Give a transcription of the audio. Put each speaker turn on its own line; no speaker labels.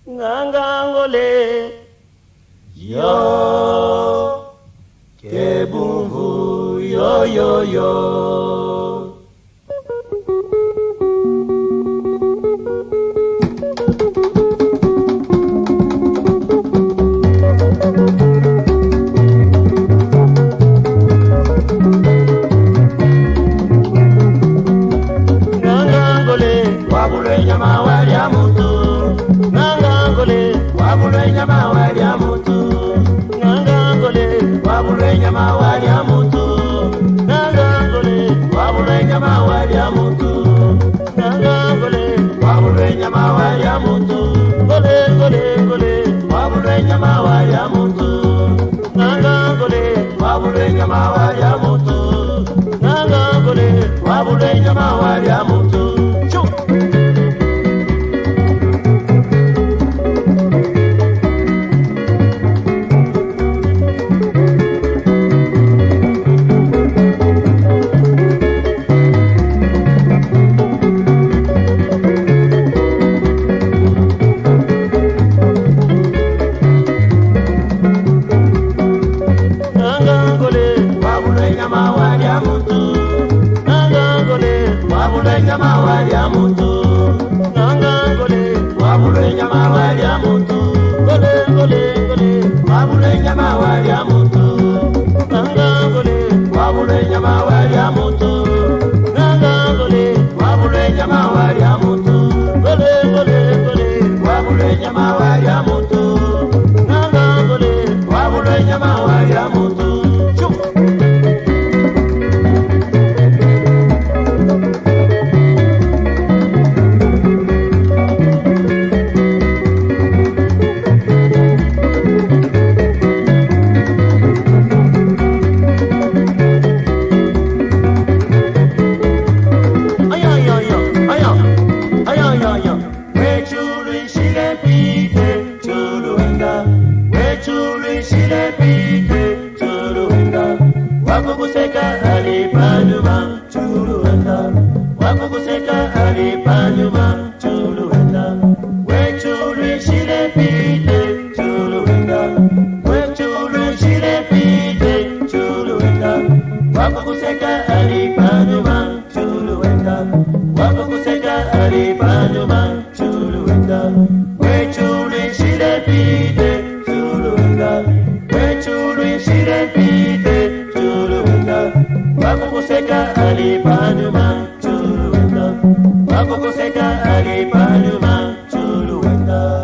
ngangangole yo kebuvu yo yo yo nyama wali ya mutu ngangangole wabule nyama wali ya mutu ngangangole wabule nyama wali ya mutu ngangangole wabule nyama wali ya mutu ngangangole wabule nyama wali ya mutu gole gole gole wabule nyama wali ya mutu ngangangole wabule nyama wali ya mutu ngangangole wabule nyama wali ya mutu nyama wali ya mutu ngangangole wabule nyama wali ya mutu ngangangole wabule nyama wali ya mutu gole gole gole wabule nyama wali ya mutu ngangangole wabule nyama wali ya mutu ngangangole wabule nyama wali ya mutu gole gole gole wabule nyama wali ya mutu ngangangole wabule nyama wali ya mutu Wakukuseka alipanyuma chuluenda wakukuseka alipanyuma chuluenda wechulu shile pite chuluenda wechulu shile pite chuluenda wakukuseka alipanyuma chuluenda wakukuseka alipanyuma chuluenda wechulu shile pite chuluenda wechulu shile pite wakukuseka alipanyuma chuluenda wakukuseka alipanyuma chuluenda